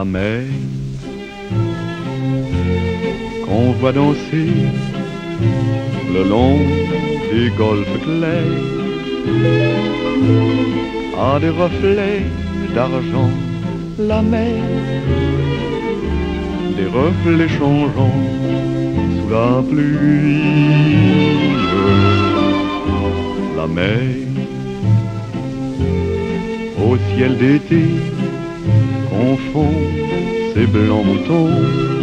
mer qu'on voit danser le long des golfes clairs a des reflets d'argent, la mer, des reflets changeants sous la pluie. La mer au ciel d'été confond ses blancs moutons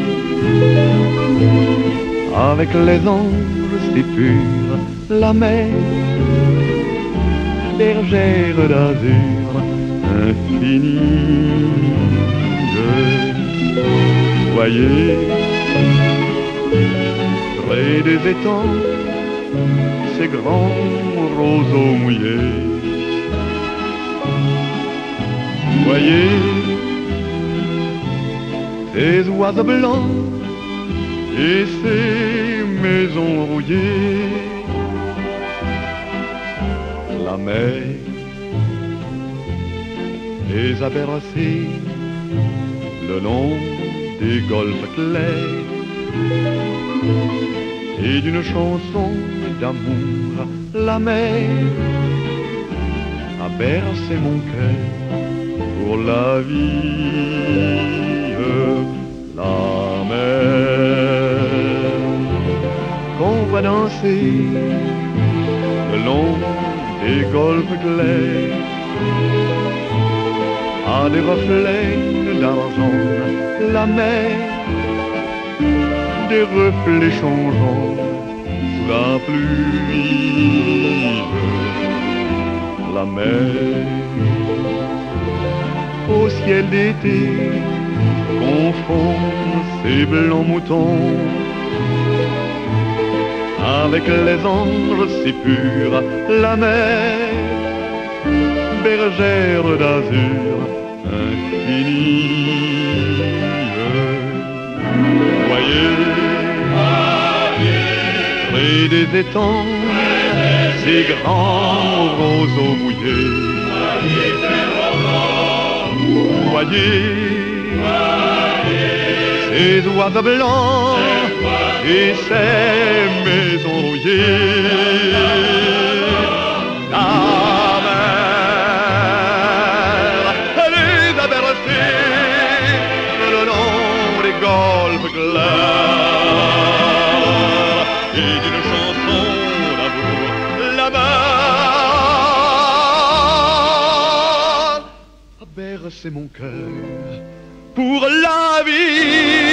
avec les anges si purs. La mer, bergère d'azur infinie. Voyez, près des étangs, ces grands roseaux mouillés. Voyez, ces oiseaux blancs et ces maisons rouillées. La mer les a bercés le long des golfes clairs et d'une chanson d'amour. La mer a bercé mon cœur pour la vie. La mer qu'on voit danser le long des golfes clairs a des reflets d'argent. La mer, des reflets changeants sous la pluie. La mer au ciel d'été confond ses blancs moutons avec les anges si purs. La mer, bergère d'azur infinie. Voyez, près des étangs, ces grands roseaux mouillés. Voyez, ces oiseaux blancs et ces maisons rouillées. La mer, elle les a bercés le long des golfes clairs et d'une chanson d'amour. La mer a bercé mon cœur pour la vie.